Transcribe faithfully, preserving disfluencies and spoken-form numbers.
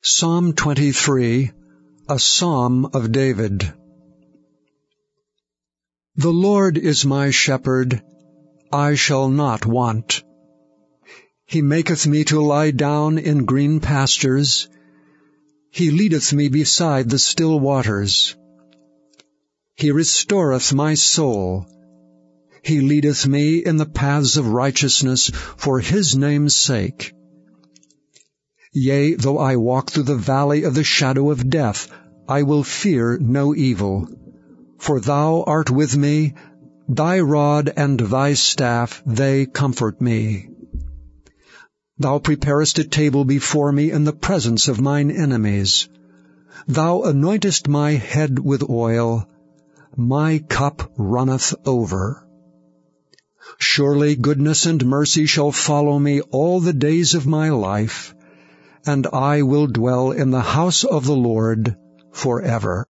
Psalm twenty-three, a Psalm of David. The Lord is my shepherd, I shall not want. He maketh me to lie down in green pastures. He leadeth me beside the still waters. He restoreth my soul. He leadeth me in the paths of righteousness for his name's sake. Yea, though I walk through the valley of the shadow of death, I will fear no evil. For thou art with me, thy rod and thy staff, they comfort me. Thou preparest a table before me in the presence of mine enemies. Thou anointest my head with oil, my cup runneth over. Surely goodness and mercy shall follow me all the days of my life, and I will dwell in the house of the Lord forever.